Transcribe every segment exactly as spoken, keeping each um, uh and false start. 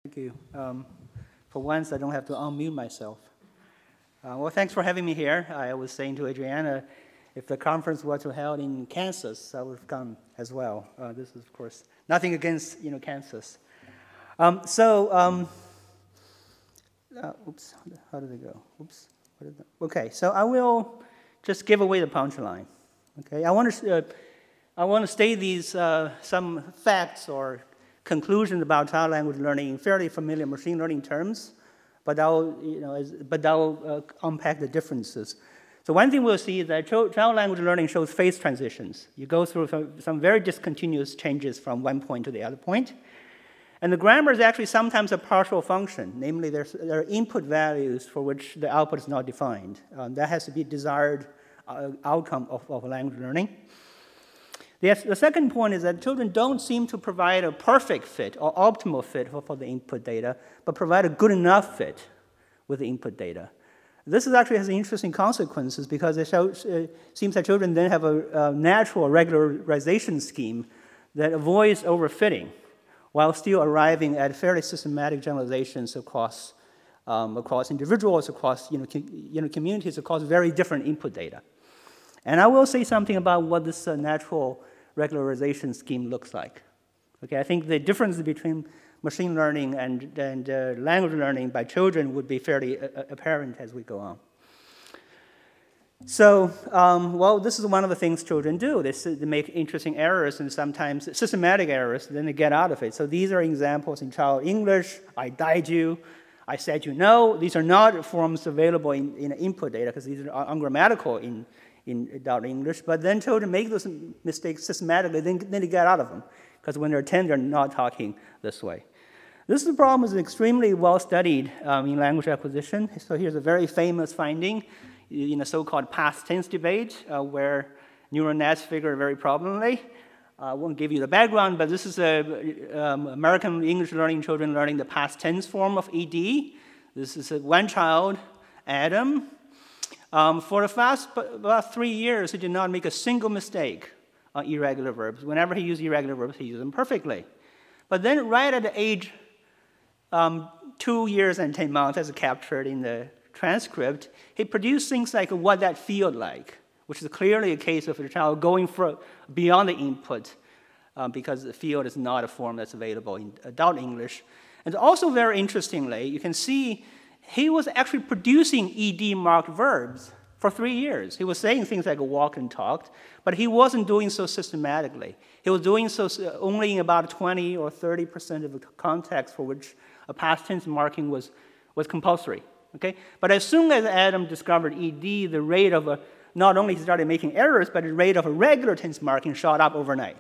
Thank you. Um, for once, I don't have to unmute myself. Uh, well, thanks for having me here. I was saying to Adriana, if the conference were to be held in Kansas, I would have come as well. Uh, this is, of course, nothing against you know Kansas. Um, so, um, uh, oops, how did it go? Oops. What did the, okay, so I will just give away the punchline. Okay, I want to uh, I want to state these uh, some facts or conclusions about child language learning in fairly familiar machine learning terms, but I'll, you know, as, but I'll uh, unpack the differences. So one thing we'll see is that child language learning shows phase transitions. You go through some, some very discontinuous changes from one point to the other point. And the grammar is actually sometimes a partial function, namely there are input values for which the output is not defined. Um, that has to be a desired uh, outcome of, of language learning. The, the second point is that children don't seem to provide a perfect fit or optimal fit for, for the input data, but provide a good enough fit with the input data. This is actually has interesting consequences because it shows, uh, seems that children then have a, a natural regularization scheme that avoids overfitting while still arriving at fairly systematic generalizations across, um, across individuals, across you know, you know, communities, across very different input data. And I will say something about what this uh, natural regularization scheme looks like. Okay, I think the difference between machine learning and, and uh, language learning by children would be fairly uh, apparent as we go on. So, um, well, this is one of the things children do. They, they make interesting errors and sometimes systematic errors, then they get out of it. So these are examples in child English. I died you. I said you no. These are not forms available in, in input data because these are ungrammatical in in adult English, but then children make those mistakes systematically, then, then they get out of them, because when they're ten, they're not talking this way. This problem is extremely well studied um, in language acquisition. So here's a very famous finding in a so-called past tense debate, uh, where neural nets figure very prominently. I won't give you the background, but this is a, um, American English learning children learning the past tense form of E D. This is a, one child, Adam. Um, for the past about three years, he did not make a single mistake on irregular verbs. Whenever he used irregular verbs, he used them perfectly. But then right at the age um, two years and ten months, as captured in the transcript, he produced things like what that felt like, which is clearly a case of the child going for beyond the input um, because the field is not a form that's available in adult English. And also very interestingly, you can see he was actually producing E D-marked verbs for three years. He was saying things like walk and talked, but he wasn't doing so systematically. He was doing so only in about twenty or thirty percent of the context for which a past tense marking was, was compulsory. Okay? But as soon as Adam discovered E D, the rate of a, not only he started making errors, but the rate of a regular tense marking shot up overnight.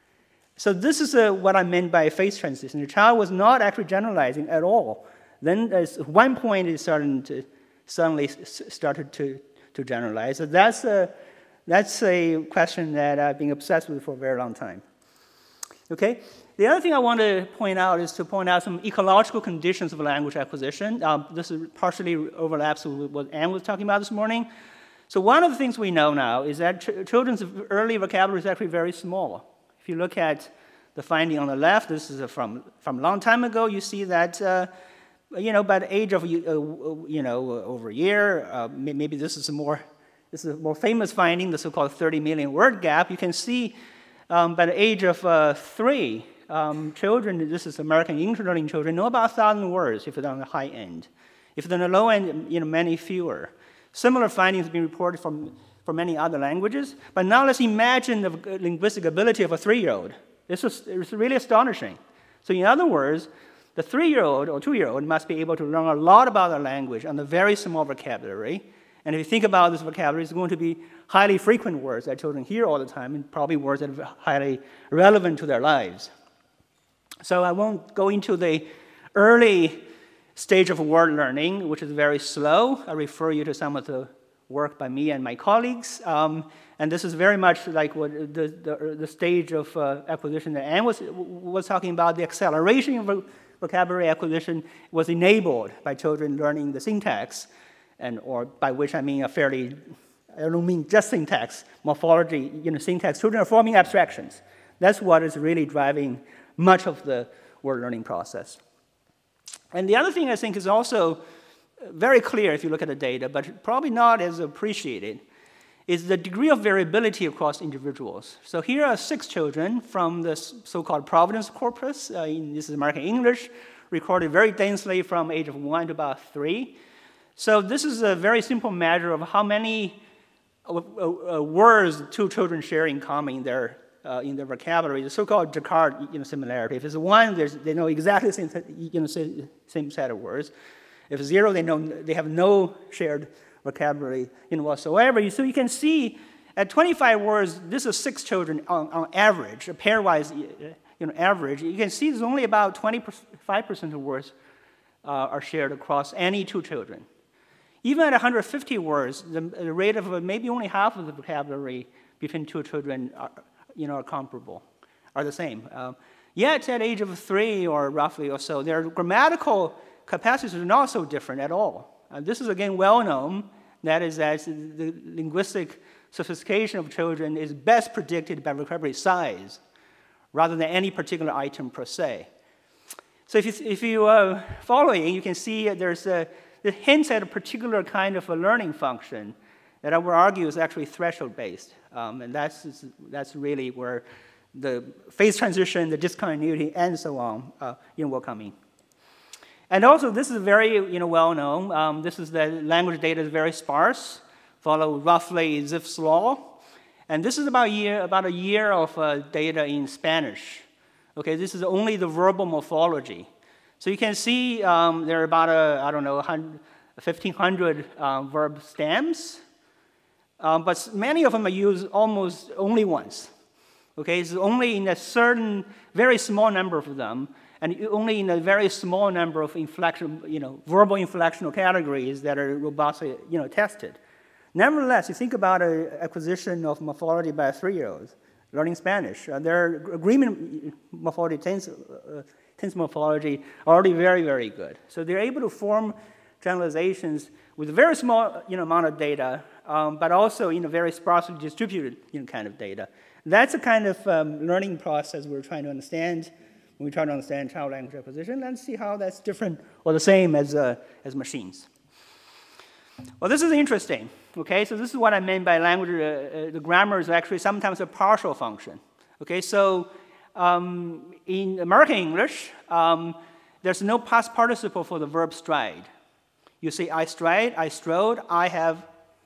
So this is a, what I meant by phase transition. The child was not actually generalizing at all. Then at one point it started to suddenly started to, to generalize. So that's a, that's a question that I've been obsessed with for a very long time. Okay? The other thing I want to point out is to point out some ecological conditions of language acquisition. Um, this is partially overlaps with what Anne was talking about this morning. So one of the things we know now is that ch- children's early vocabulary is actually very small. If you look at the finding on the left, this is from, from a long time ago, you see that uh, You know, by the age of, uh, you know, over a year, uh, maybe this is a more, this is a more famous finding, the so-called thirty million word gap. You can see um, by the age of uh, three, um, children, this is American English learning children, know about one thousand words if they're on the high end. If they're on the low end, you know, many fewer. Similar findings have been reported from, from many other languages. But now let's imagine the linguistic ability of a three-year-old. This is it's really astonishing. So in other words, the three-year-old or two-year-old must be able to learn a lot about a language on a very small vocabulary. And if you think about this vocabulary, it's going to be highly frequent words that children hear all the time, and probably words that are highly relevant to their lives. So I won't go into the early stage of word learning, which is very slow. I refer you to some of the work by me and my colleagues. Um, and this is very much like what the, the, the stage of uh, acquisition that Anne was, was talking about, the acceleration of vocabulary acquisition was enabled by children learning the syntax, and or by which I mean a fairly, I don't mean just syntax, morphology, you know, syntax. Children are forming abstractions. That's what is really driving much of the word learning process. And the other thing I think is also very clear if you look at the data, but probably not as appreciated, is the degree of variability across individuals. So here are six children from the so-called Providence corpus. Uh, in, this is American English, recorded very densely from age of one to about three. So this is a very simple measure of how many uh, uh, words two children share in common in their, uh, in their vocabulary, the so-called Jacquard you know, similarity. If it's one, they know exactly the same, you know, same set of words. If it's zero, they, know, they have no shared vocabulary you know, whatsoever. So you can see at twenty-five words, this is six children on, on average, a pairwise you know, average. You can see there's only about twenty-five percent of words uh, are shared across any two children. Even at one hundred fifty words, the, the rate of uh, maybe only half of the vocabulary between two children are, you know, are comparable, are the same. Um, yet at age of three or roughly or so, their grammatical capacities are not so different at all. Uh, this is, again, well known. That is that the linguistic sophistication of children is best predicted by vocabulary size rather than any particular item per se. So if, you, if you are uh, following, you can see there's a, it hints at a particular kind of a learning function that I would argue is actually threshold-based. Um, and that's, that's really where the phase transition, the discontinuity, and so on uh, you know, will come in. And also, this is very you know, well known. Um, this is the language data is very sparse, follow roughly Zipf's law. And this is about a year, about a year of uh, data in Spanish. Okay, this is only the verbal morphology. So you can see um, there are about, a, I don't know, fifteen hundred uh, verb stems. Um, but many of them are used almost only once. Okay, it's only in a certain, very small number of them, and only in a very small number of inflection, you know, verbal inflectional categories that are robustly, you know, tested. Nevertheless, you think about an acquisition of morphology by a three-year-old learning Spanish. Uh, their agreement morphology, tense, uh, tense morphology, are already very, very good. So they're able to form generalizations with a very small, you know, amount of data, um, but also in a very sparsely distributed, you know, kind of data. That's the kind of um, learning process we're trying to understand. When we try to understand child language acquisition, let's see how that's different or the same as, uh, as machines. Well, this is interesting, okay? So this is what I meant by language. Uh, uh, the grammar is actually sometimes a partial function, okay? So um, in American English, um, there's no past participle for the verb stride. You say, I stride, I strode, I have.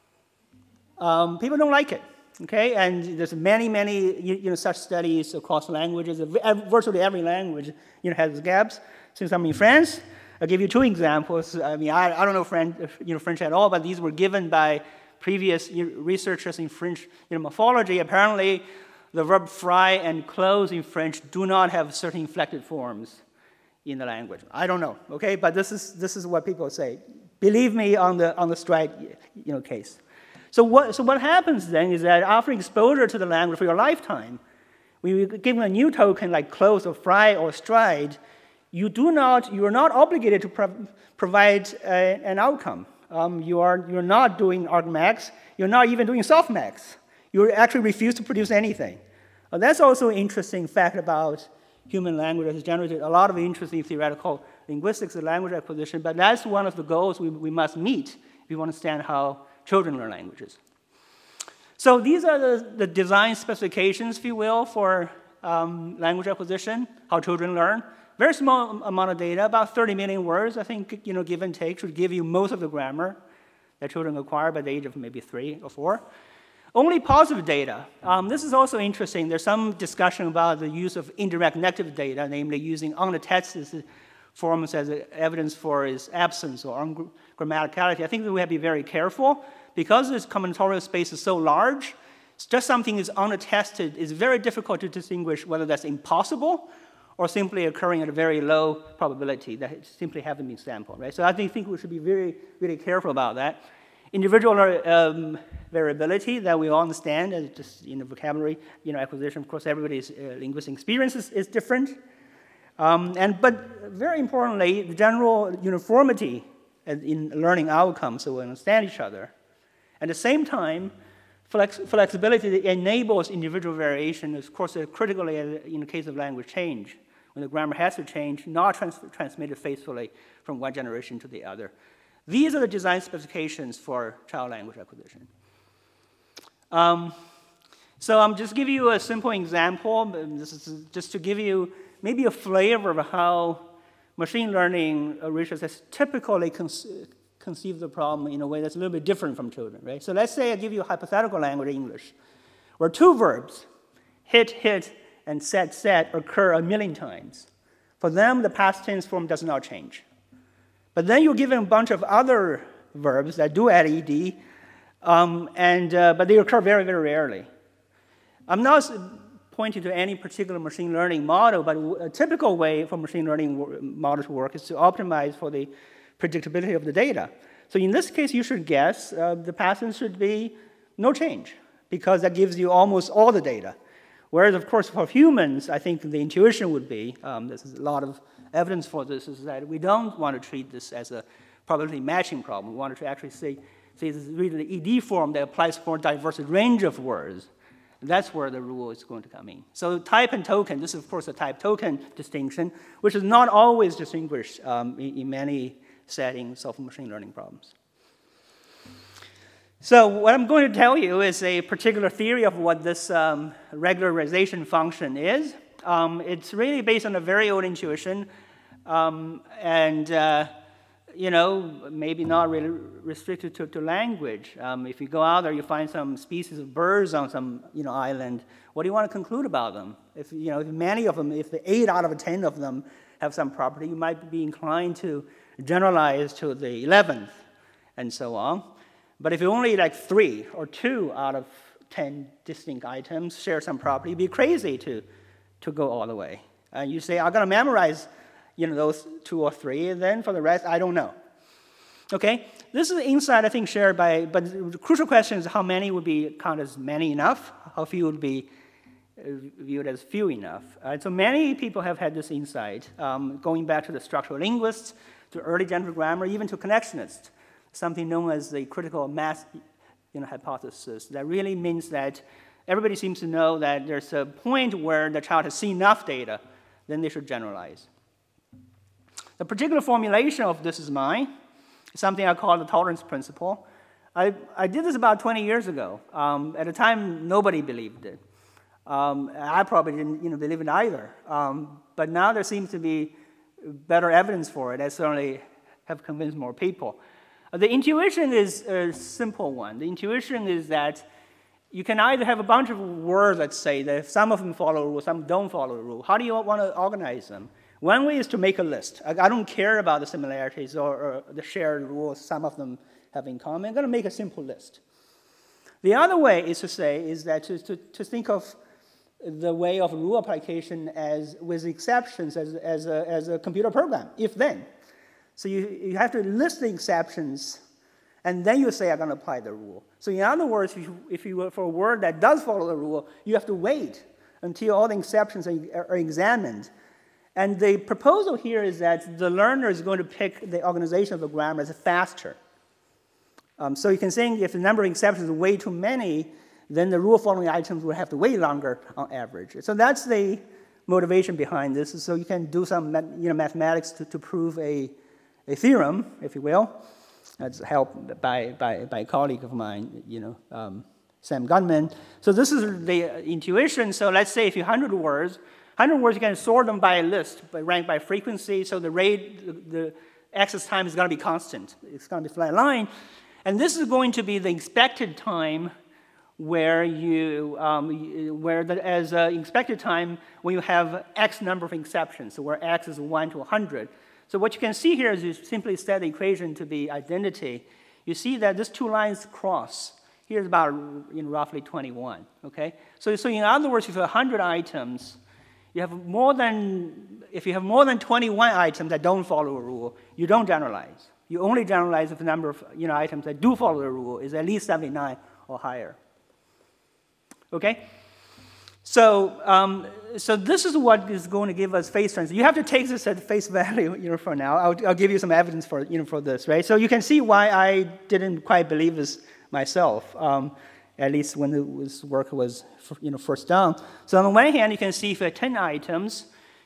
Um, people don't like it. Okay, and there's many, many you, you know, such studies across languages. Virtually every language you know, has gaps. Since I'm in France, I'll give you two examples. I mean, I, I don't know French, you know, French at all, but these were given by previous you know, researchers in French you know, morphology. Apparently, the verb fry and close in French do not have certain inflected forms in the language. I don't know, okay, but this is, this is what people say. Believe me on the, on the stride you know, case. So what, so what happens then is that after exposure to the language for your lifetime, when you give a new token like close or fry or stride, you do not, you are not obligated to pro provide uh, an outcome. Um, you are you're not doing argmax. You're not even doing softmax. You actually refuse to produce anything. Uh, that's also an interesting fact about human language. It has generated a lot of interesting theoretical linguistics and language acquisition, but that's one of the goals we, we must meet if we want to understand how children learn languages. So these are the, the design specifications, if you will, for um, language acquisition, how children learn. Very small amount of data, about thirty million words, I think, you know, give and take, should give you most of the grammar that children acquire by the age of maybe three or four. Only positive data. Um, this is also interesting. There's some discussion about the use of indirect negative data, namely using unattested forms as evidence for its absence or ungrammaticality. I think that we have to be very careful. Because this combinatorial space is so large, just something is unattested, it's very difficult to distinguish whether that's impossible or simply occurring at a very low probability that it simply haven't been sampled, right? So I think, think we should be very, really careful about that. Individual um, variability that we all understand, as just in the vocabulary, you know, acquisition. Of course, everybody's uh, linguistic experience is, is different. Um, and, but very importantly, the general uniformity in learning outcomes so we understand each other. At the same time, flex flexibility that enables individual variation is, of course, critically in the case of language change. when the grammar has to change, not trans transmitted faithfully from one generation to the other. These are the design specifications for child language acquisition. Um, so I'm just give you a simple example. This is just to give you maybe a flavor of how machine learning research has typically conce conceived the problem in a way that's a little bit different from children, right? So let's say I give you a hypothetical language, English, where two verbs, hit, hit, and set, set, occur a million times. For them, the past tense form does not change. But then you're given a bunch of other verbs that do add ed, um, and, uh, but they occur very, very rarely. I'm not pointing to any particular machine learning model, but a typical way for machine learning model to work is to optimize for the predictability of the data. So in this case, you should guess uh, the past tense should be no change, because that gives you almost all the data. Whereas, of course, for humans, I think the intuition would be, um, there's a lot of evidence for this, is that we don't want to treat this as a probability matching problem. We want to actually say, say this is really the ed form that applies for a diverse range of words. And that's where the rule is going to come in. So type and token, this is, of course, a type-token distinction, which is not always distinguished um, in, in many settings of machine learning problems. So what I'm going to tell you is a particular theory of what this um, regularization function is. Um, it's really based on a very old intuition, um, and uh, you know, maybe not really restricted to, to language. Um, if you go out there, you find some species of birds on some you know island. What do you want to conclude about them? If you know, if many of them, if the eight out of ten of them have some property, you might be inclined to generalize to the eleventh, and so on. But if you only like three or two out of ten distinct items share some property, you'd be crazy to, to go all the way. And you say, I'm going to memorize you know, those two or three, and then for the rest, I don't know. Okay? This is the insight, I think, shared by, but the crucial question is how many would be counted as many enough, how few would be viewed as few enough. Uh, so many people have had this insight, um, going back to the structural linguists, to early generative grammar, even to connectionists. Something known as the critical mass you know, hypothesis. That really means that everybody seems to know that there's a point where the child has seen enough data, then they should generalize. The particular formulation of this is mine. It's something I call the tolerance principle. I, I did this about twenty years ago. Um, at the time, nobody believed it. Um, I probably didn't you know, believe it either. Um, but now there seems to be better evidence for it. I certainly have convinced more people. The intuition is a simple one. The intuition is that you can either have a bunch of words, let's say, that some of them follow a rule, some don't follow a rule. How do you want to organize them? One way is to make a list. I, I don't care about the similarities or, or the shared rules some of them have in common. I'm going to make a simple list. The other way is to say, is that to, to, to think of the way of rule application as, with exceptions, as, as, a, as a computer program, if-then. So you, you have to list the exceptions, and then you say, I'm going to apply the rule. So in other words, if you, if you for a word that does follow the rule, you have to wait until all the exceptions are, are examined. And the proposal here is that the learner is going to pick the organization of the grammar as faster. Um, so you can say if the number of exceptions is way too many, then the rule-following items will have to wait longer on average. So that's the motivation behind this. So you can do some you know, mathematics to, to prove a a theorem, if you will. That's helped by, by, by a colleague of mine, you know, um, Sam Gunman. So this is the intuition. So let's say if you have one hundred words, one hundred words, you can sort them by a list, by rank by frequency, so the rate, the, the access time is going to be constant. It's going to be flat line. And this is going to be the expected time where you, um, where the, as uh, expected time when you have X number of exceptions, so where X is one to one hundred. So what you can see here is you simply set the equation to be identity. You see that these two lines cross. Here's about you know, roughly twenty-one, okay? So, so in other words, if you have one hundred items, you have more than, if you have more than twenty-one items that don't follow a rule, you don't generalize. You only generalize if the number of you know, items that do follow the rule is at least seventy-nine or higher, okay? So, um, so this is what is going to give us phase transition. You have to take this at face value, you know, for now. I'll, I'll give you some evidence for, you know, for this, right? So you can see why I didn't quite believe this myself, um, at least when this work was, you know, first done. So on the one hand, you can see if you have ten items,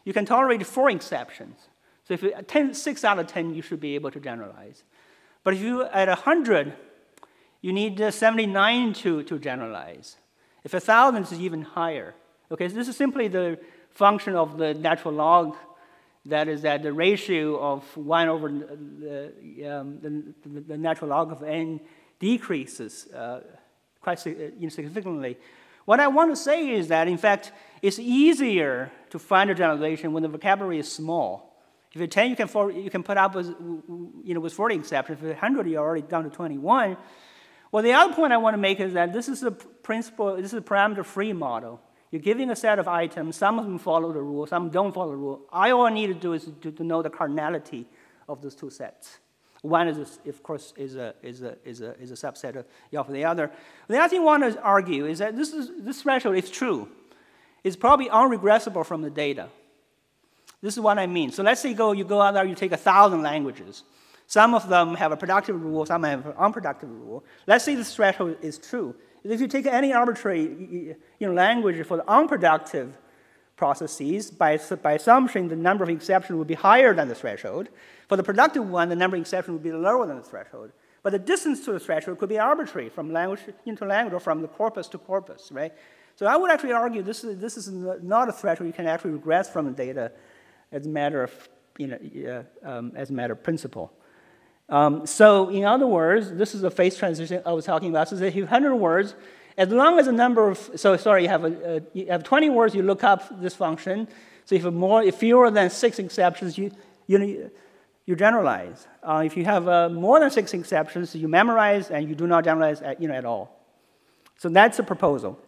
you can tolerate four exceptions. So if you, ten, six out of ten, you should be able to generalize. But if you at one hundred, you need uh, seventy-nine to, to generalize. If one thousand is even higher. Okay, so this is simply the function of the natural log. That is that the ratio of one over the, um, the, the, the natural log of n decreases uh, quite significantly. What I want to say is that, in fact, it's easier to find a generalization when the vocabulary is small. If you're ten, you can, for, you can put up with, you know, with forty exceptions. If you're one hundred, you're already down to twenty-one. Well, the other point I want to make is that this is a principle, this is a parameter-free model. You're giving a set of items, some of them follow the rule, some don't follow the rule. All I need to do is to, to know the cardinality of those two sets. One is, a, of course, is a, is a, is a, is a subset of, of the other. The other thing I want to argue is that this, is, this threshold is true. It's probably unregressible from the data. This is what I mean. So let's say you go, you go out there, you take a thousand languages. Some of them have a productive rule, some have an unproductive rule. Let's say this threshold is true. If you take any arbitrary you know, language for the unproductive processes, by, by assumption, the number of exceptions would be higher than the threshold. For the productive one, the number of exceptions would be lower than the threshold. But the distance to the threshold could be arbitrary from language into language or from the corpus to corpus, right? So I would actually argue this is, this is not a threshold you can actually regress from the data as a matter of, you know, uh, um, as a matter of principle. Um, so in other words, this is the phase transition I was talking about. So if you have one hundred words, as long as the number of, so sorry, you have, a, a, you have twenty words, you look up this function. So if you have more, if fewer than six exceptions, you, you, you generalize. Uh, if you have uh, more than six exceptions, you memorize and you do not generalize at, you know, at all. So that's the proposal.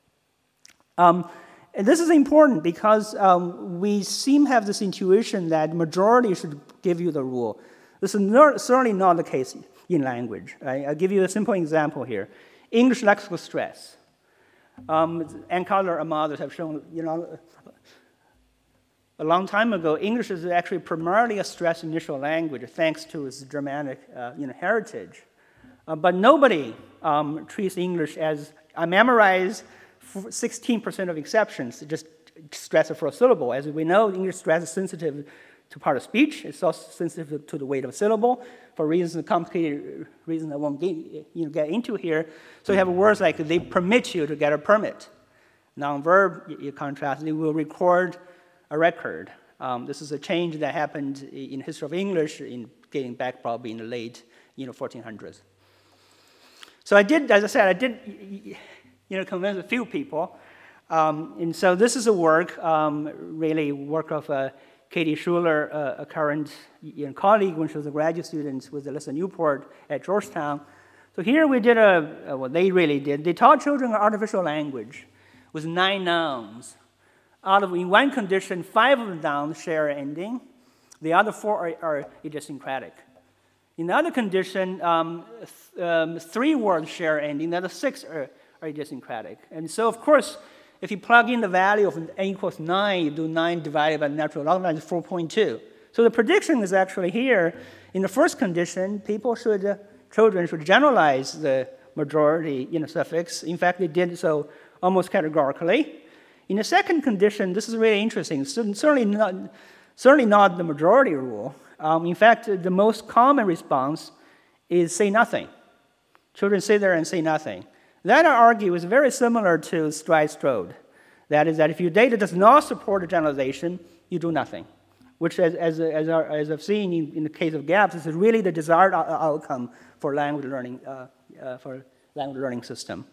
Um, and this is important because um, we seem to have this intuition that majority should give you the rule. This is not, certainly not the case in language. Right? I'll give you a simple example here. English lexical stress. Um, Ann Cutler and others have shown, you know, a long time ago, English is actually primarily a stress initial language thanks to its Germanic uh, you know, heritage. Uh, but nobody um, treats English as, I memorize sixteen percent of exceptions, just stress it for a syllable. As we know, English stress is sensitive to part of speech. It's also sensitive to the weight of a syllable for reasons, complicated reasons I won't get, you know, get into here. So you have words like they permit you to get a permit. Noun-verb, you, you contrast, they will record a record. Um, this is a change that happened in the history of English, in getting back probably in the late, you know, fourteen hundreds. So I did, as I said, I did, you know, convince a few people. Um, and so this is a work, um, really work of uh, Katie Schuler, uh, a current you know, colleague when she was a graduate student with Alyssa Newport at Georgetown. So here we did a, uh, what they really did. They taught children artificial language with nine nouns. Out of, in one condition, five of the nouns share an ending. The other four are, are idiosyncratic. In the other condition, um, th um, three words share an ending. The other six are, are idiosyncratic. And so, of course, if you plug in the value of n equals nine, you do nine divided by the natural log, that's four point two. So the prediction is actually here. In the first condition, people should, uh, children should generalize the majority you know, suffix. In fact, they did so almost categorically. In the second condition, this is really interesting. Certainly not, certainly not the majority rule. Um, in fact, the most common response is say nothing. Children sit there and say nothing. That, I argue, is very similar to Stride-Strode. That is that if your data does not support a generalization, you do nothing, which, as, as, as, our, as I've seen in, in the case of GAPS, is really the desired outcome for language learning, uh, uh, for language learning system.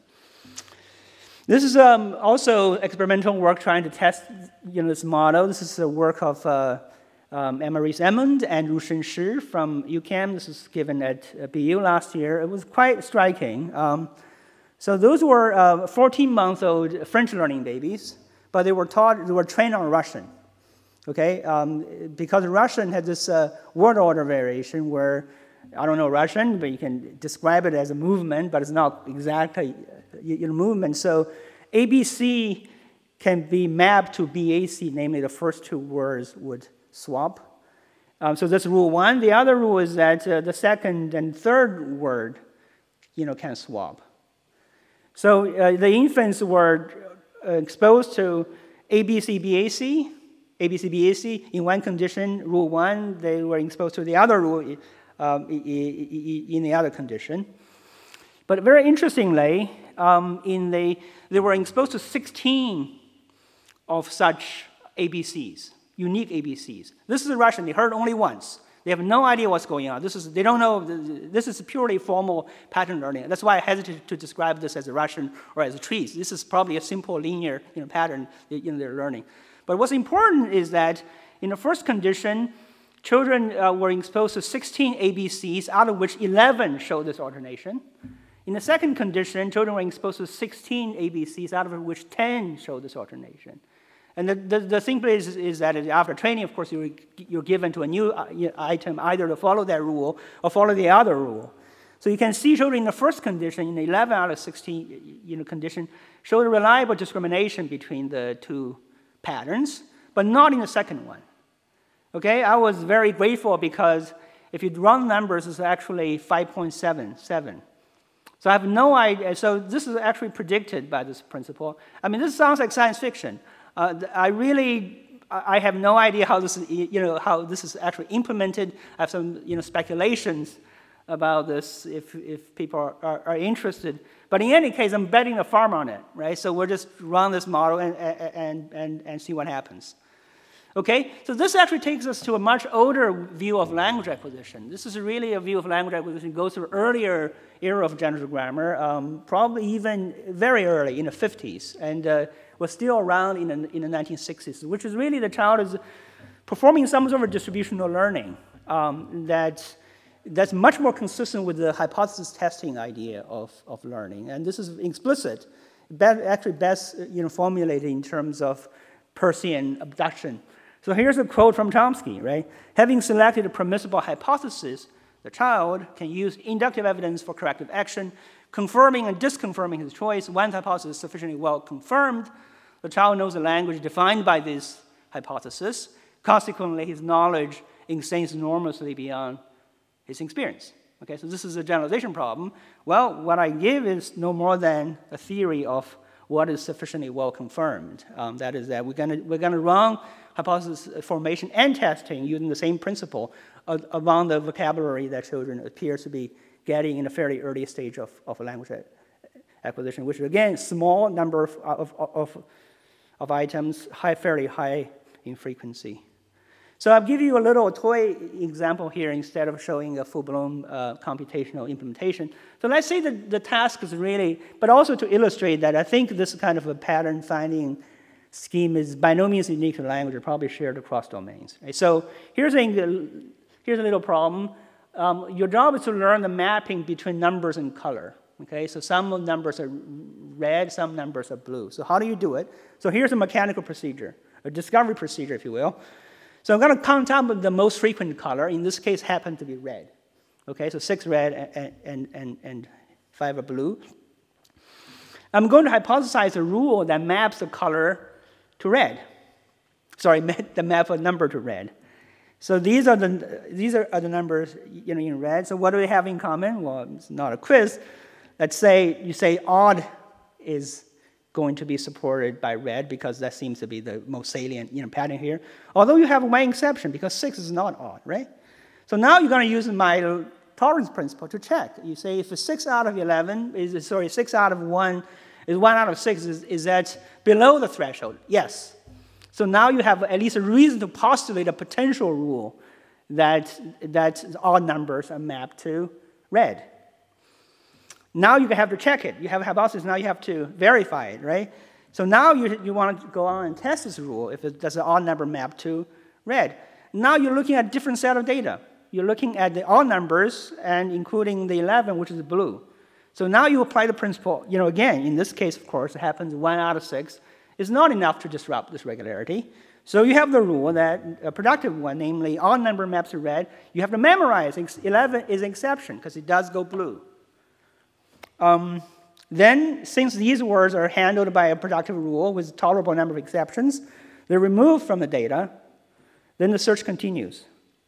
This is um, also experimental work trying to test you know, this model. This is the work of uh, um, Anne-Marie Emmond and Rushen Shi from UCAM. This was given at uh, B U last year. It was quite striking. Um, So those were fourteen-month-old uh, French learning babies, but they were taught, they were trained on Russian, okay? Um, because Russian had this uh, word order variation where, I don't know Russian, but you can describe it as a movement, but it's not exactly a movement. So A B C can be mapped to B A C, namely the first two words would swap. Um, so that's rule one. The other rule is that uh, the second and third word, you know, can swap. So uh, the infants were uh, exposed to A B C, B A C, A B C, B A C. In one condition, rule one, they were exposed to the other rule um, in the other condition. But very interestingly, um, in the, they were exposed to sixteen of such A B Cs, unique A B Cs. This is a Russian, they heard only once. They have no idea what's going on. This is, they don't know, this is purely formal pattern learning. That's why I hesitate to describe this as a Russian or as a trees. This is probably a simple linear you know, pattern in their learning. But what's important is that in the first condition, children uh, were exposed to sixteen A B Cs, out of which eleven showed this alternation. In the second condition, children were exposed to sixteen A B Cs, out of which ten showed this alternation. And the, the, the thing is, is that after training, of course, you're, you're given to a new item either to follow that rule or follow the other rule. So you can see children in the first condition, in the eleven out of sixteen you know, condition, showed a reliable discrimination between the two patterns, but not in the second one. Okay, I was very grateful because if you run numbers, it's actually five point seven seven. So I have no idea. So this is actually predicted by this principle. I mean, this sounds like science fiction. Uh, I really, I have no idea how this is, you know, how this is actually implemented. I have some, you know, speculations about this if, if people are, are, are interested. But in any case, I'm betting the farm on it, right? So we'll just run this model and, and, and, and see what happens. Okay, so this actually takes us to a much older view of language acquisition. This is really a view of language acquisition that goes to an earlier era of generative grammar, um, probably even very early in the fifties, and uh, was still around in the, in the nineteen sixties, which is really the child is performing some sort of distributional learning um, that, that's much more consistent with the hypothesis testing idea of, of learning. And this is explicit, actually best you know, formulated in terms of Peircean abduction. So here's a quote from Chomsky, right? Having selected a permissible hypothesis, the child can use inductive evidence for corrective action, confirming and disconfirming his choice. Once hypothesis is sufficiently well confirmed, the child knows the language defined by this hypothesis. Consequently, his knowledge extends enormously beyond his experience. Okay, so this is a generalization problem. Well, what I give is no more than a theory of what is sufficiently well confirmed. Um, that is that we're going we're gonna run hypothesis formation and testing using the same principle of, among the vocabulary that children appear to be getting in a fairly early stage of, of language acquisition, which is, again, small number of, of, of, of items, high, fairly high in frequency. So I'll give you a little toy example here instead of showing a full-blown uh, computational implementation. So let's say that the task is really, but also to illustrate that I think this kind of a pattern finding scheme is by no means unique to language, it's probably shared across domains. Right? So here's a, here's a little problem. Um, your job is to learn the mapping between numbers and color. Okay, so some numbers are red, some numbers are blue. So how do you do it? So here's a mechanical procedure, a discovery procedure, if you will. So I'm going to count up the most frequent color. In this case, happened to be red. Okay, so six red and, and, and, and five are blue. I'm going to hypothesize a rule that maps the color to red. Sorry, the map a number to red. So these are the these are, are the numbers you know in red. So what do they have in common? Well, it's not a quiz. Let's say you say odd is going to be supported by red because that seems to be the most salient you know, pattern here. Although you have one exception because six is not odd, right? So now you're going to use my tolerance principle to check. You say if a six out of eleven is sorry six out of one is one out of six is, is that below the threshold? Yes. So now you have at least a reason to postulate a potential rule that that odd numbers are mapped to red. Now you have to check it. You have a hypothesis, now you have to verify it, right? So now you, you want to go on and test this rule if it does an odd number map to red. Now you're looking at a different set of data. You're looking at the odd numbers and including the eleven, which is blue. So now you apply the principle, you know, again, in this case, of course, it happens one out of six is not enough to disrupt this regularity. So you have the rule that a productive one, namely odd number maps to red, you have to memorize. eleven is an exception because it does go blue. Um, then, since these words are handled by a productive rule with a tolerable number of exceptions, they're removed from the data, then the search continues.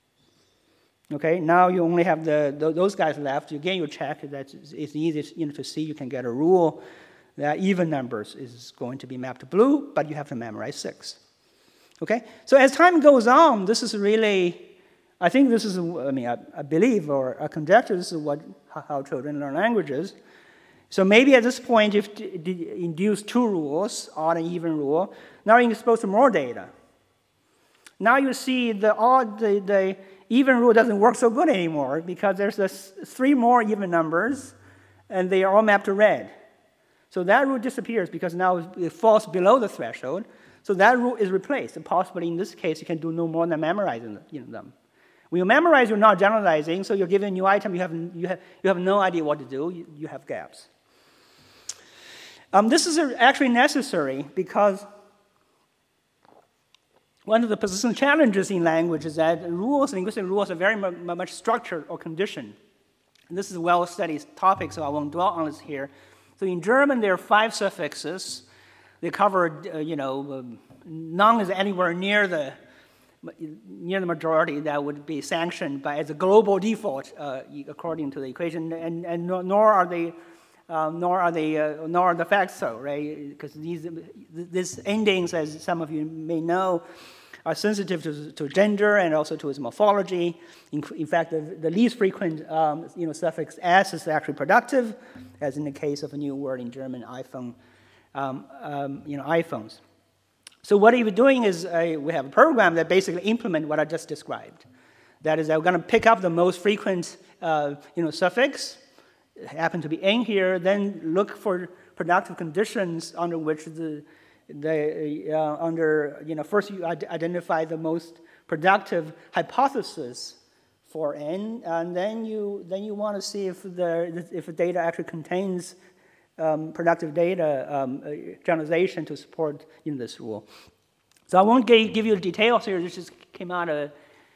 Okay, now you only have the, the, those guys left. Again, you check that it's easy you know, to see. You can get a rule that even numbers is going to be mapped to blue, but you have to memorize six. Okay? So as time goes on, this is really, I think this is, I mean, I, I believe or I conjecture this is what, how children learn languages. So maybe at this point, you've induced two rules, odd and even rule. Now you're exposed to more data. Now you see the odd, the, the even rule doesn't work so good anymore because there's this three more even numbers, and they are all mapped to red. So that rule disappears because now it falls below the threshold. So that rule is replaced. And possibly in this case, you can do no more than memorizing them. When you memorize, you're not generalizing. So you're given a new item, you have, you have, you have no idea what to do. You, you have gaps. Um, this is actually necessary because one of the persistent challenges in language is that rules, linguistic rules, are very much structured or conditioned. And this is a well-studied topic, so I won't dwell on this here. So in German, there are five suffixes. They cover, uh, you know, um, none is anywhere near the near the majority that would be sanctioned by as a global default, uh, according to the equation, and, and nor are they, um, nor are they, uh, nor are the facts so, right? Because these these endings, as some of you may know, are sensitive to, to gender and also to its morphology. In, in fact, the, the least frequent um, you know, suffix s is actually productive, as in the case of a new word in German, iPhone, um, um, you know, iPhones. So what we're doing is uh, we have a program that basically implements what I just described. That is, I'm going to pick up the most frequent uh, you know, suffix, happen to be in here, then look for productive conditions under which the The, uh, under, you know, first you identify the most productive hypothesis for n, and then you then you want to see if the if the data actually contains um, productive data um, generalization to support in this rule. So I won't give you the details here. This just came out of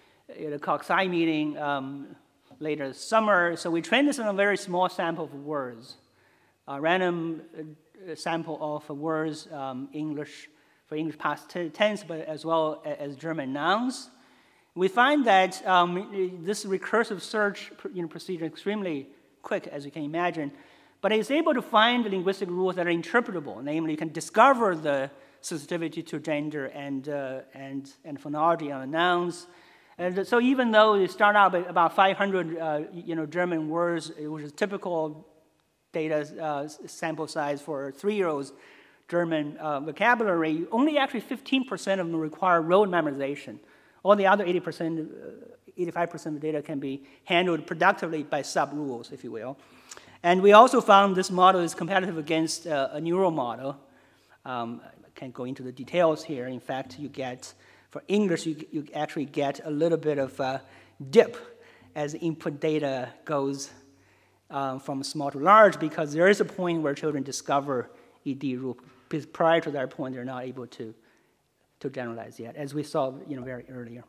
a CogSci meeting um, later this summer. So we trained this on a very small sample of words, uh, random. A sample of words, um, English, for English past tense, but as well as German nouns. We find that um, this recursive search you know, procedure is extremely quick, as you can imagine, but it's able to find the linguistic rules that are interpretable. Namely, you can discover the sensitivity to gender and, uh, and, and phonology on the nouns. And so even though you start out with about five hundred uh, you know, German words, which is typical data uh, sample size for three-year-olds German uh, vocabulary, only actually fifteen percent of them require rote memorization. All the other eighty percent, uh, eighty-five percent of the data can be handled productively by sub-rules, if you will. And we also found this model is competitive against uh, a neural model. Um, I can't go into the details here. In fact, you get, for English, you, you actually get a little bit of a dip as input data goes Um, from small to large, because there is a point where children discover E D rule. Because prior to that point, they're not able to, to generalize yet, as we saw you know, very earlier.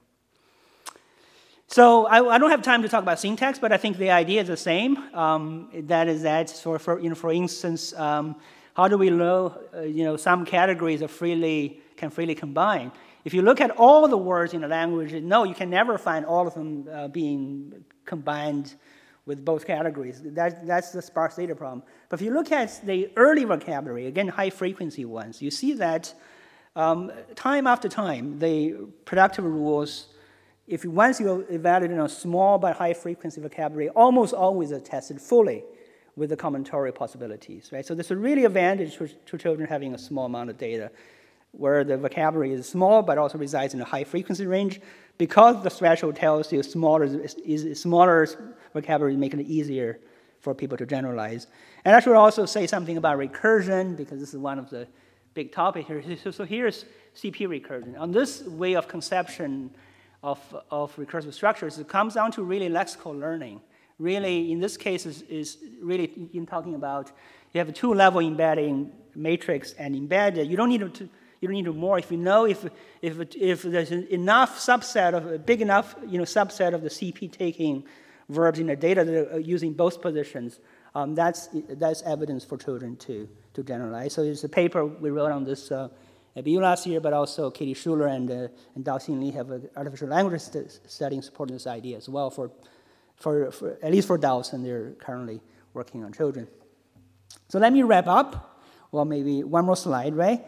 So I, I don't have time to talk about syntax, but I think the idea is the same. Um, that is that, for, for, you know, for instance, um, how do we know uh, you know, some categories are freely, can freely combine? If you look at all the words in a language, no, you can never find all of them uh, being combined with both categories. That, that's the sparse data problem. But if you look at the early vocabulary, again, high-frequency ones, you see that um, time after time, the productive rules, if you, once you evaluate a small but high-frequency vocabulary, almost always are tested fully with the combinatorial possibilities, right? So there's a really advantage to, to children having a small amount of data, where the vocabulary is small but also resides in a high-frequency range, because the threshold tells you smaller is, is smaller vocabulary, making it easier for people to generalize. And I should also say something about recursion, because this is one of the big topics here. So, so here's C P recursion. On this way of conception of, of recursive structures, it comes down to really lexical learning. Really, in this case, is, is really in talking about, you have a two-level embedding matrix and embedded. You don't need to You don't need more. If you know if if if there's enough subset of a big enough you know subset of the C P taking verbs in the data that are using both positions, um, that's that's evidence for children to to generalize. So there's a paper we wrote on this uh, at B U last year, but also Katie Schuler and uh, and Dao-Xin Li have an artificial language st study supporting this idea as well. For for, for at least for Dao-Xin, and they're currently working on children. So let me wrap up. Well, maybe one more slide, right?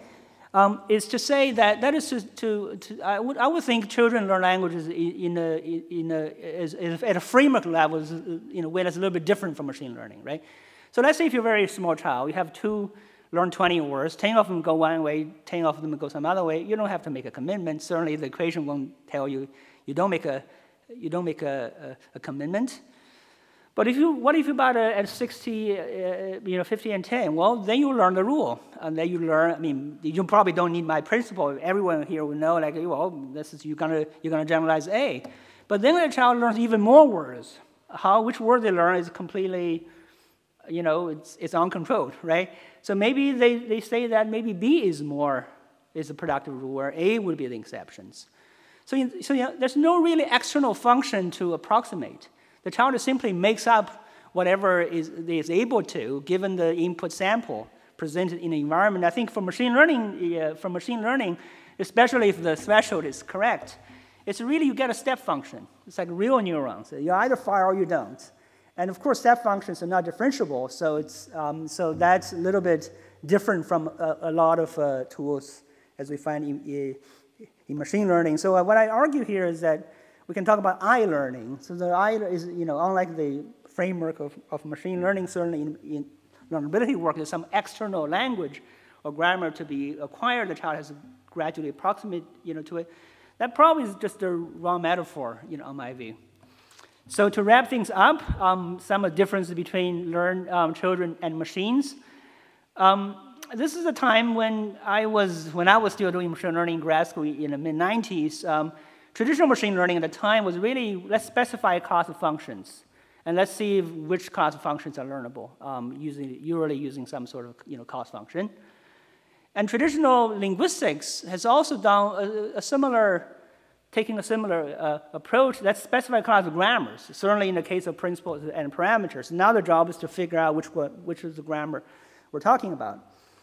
um, is to say that that is to, to, to I, would, I would think children learn languages in a, in a, is, is at a framework level in a way that's a little bit different from machine learning, right? So let's say if you're a very small child, you have two learn twenty words, ten of them go one way, ten of them go some other way. You don't have to make a commitment. Certainly the equation won't tell you, you don't make a, you don't make a, a, a commitment. But if you, what if you about uh, at sixty, uh, you know, fifty and ten? Well, then you learn the rule. And then you learn, I mean, you probably don't need my principle. Everyone here will know, like, well, this is, you're gonna, you're gonna generalize A. But then the child learns even more words. How, which word they learn is completely, you know, it's, it's uncontrolled, right? So maybe they, they say that maybe B is more, is a productive rule, where A would be the exceptions. So, so you know, there's no really external function to approximate. The child simply makes up whatever is, is able to, given the input sample presented in the environment. I think for machine learning, uh, for machine learning, especially if the threshold is correct, it's really you get a step function. It's like real neurons. You either fire or you don't. And of course, step functions are not differentiable, so it's um, so that's a little bit different from a, a lot of uh, tools as we find in, in machine learning. So uh, what I argue here is that we can talk about I learning. So the I is, you know, unlike the framework of, of machine learning, certainly in, in learnability work, there's some external language or grammar to be acquired. The child has to gradually approximate, you know, to it. That probably is just a wrong metaphor, you know, in my view. So to wrap things up, um, some of the differences between learn um, children and machines. Um, this is a time when I was when I was still doing machine learning in grad school in the mid nineties. Um, traditional machine learning at the time was really, let's specify a class of functions, and let's see if, which class of functions are learnable, um, using, usually using some sort of, you know, cost function. And traditional linguistics has also done a, a similar, taking a similar uh, approach. Let's specify a class of grammars, certainly in the case of principles and parameters. Now the job is to figure out which, one, which is the grammar we're talking about.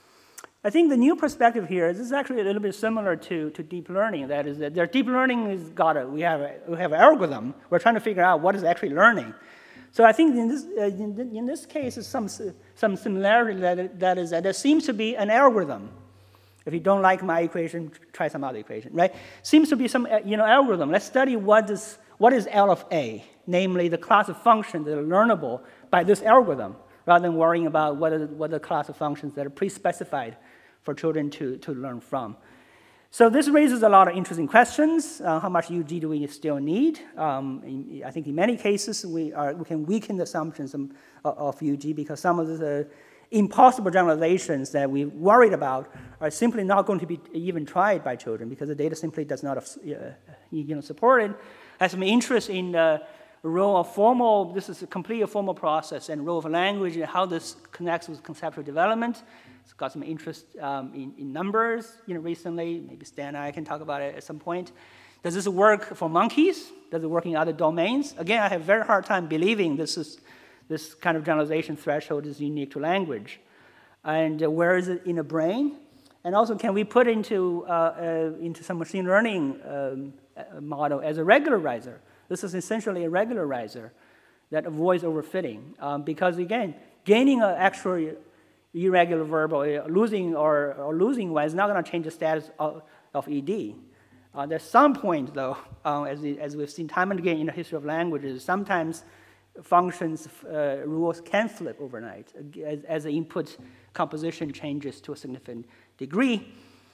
I think the new perspective here is this is actually a little bit similar to, to deep learning. That is, that their deep learning is got a, we have a, we have an algorithm. We're trying to figure out what is actually learning. So I think in this, uh, in, in this case, is some, some similarity that, that is that there seems to be an algorithm. If you don't like my equation, try some other equation, right? Seems to be some, you know, algorithm. Let's study what is, what is L of A, namely the class of functions that are learnable by this algorithm, rather than worrying about what are, what are the class of functions that are pre-specified for children to, to learn from. So this raises a lot of interesting questions. Uh, how much U G do we still need? Um, in, I think in many cases, we, are, we can weaken the assumptions of, of U G because some of the impossible generalizations that we worried about are simply not going to be even tried by children because the data simply does not uh, you know, support it. I have some interest in the role of formal, this is a completely formal process, and role of language and how this connects with conceptual development. It's got some interest um, in, in numbers, you know, recently. Maybe Stan and I can talk about it at some point. Does this work for monkeys? Does it work in other domains? Again, I have a very hard time believing this is this kind of generalization threshold is unique to language. And uh, where is it in a brain? And also, can we put into, uh, uh, into some machine learning um, model as a regularizer? This is essentially a regularizer that avoids overfitting. Um, because again, gaining an actual irregular verb or losing or, or losing one is not going to change the status of, of E D. Uh, there's some point, though, uh, as, we, as we've seen time and again in the history of languages, sometimes functions, uh, rules can flip overnight as, as the input composition changes to a significant degree.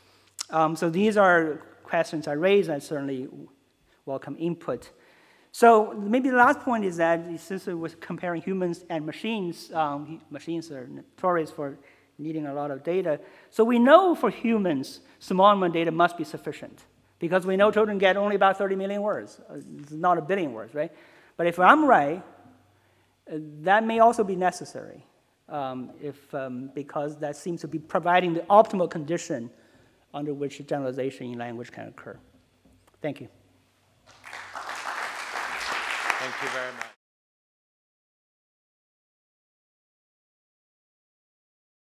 Um, so these are questions I raise, and I certainly welcome input. So maybe the last point is that since we're comparing humans and machines, um, machines are notorious for needing a lot of data. So we know for humans, small amount of data must be sufficient because we know children get only about thirty million words. It's not a billion words, right? But if I'm right, that may also be necessary um, if, um, because that seems to be providing the optimal condition under which generalization in language can occur. Thank you. Thank you very much.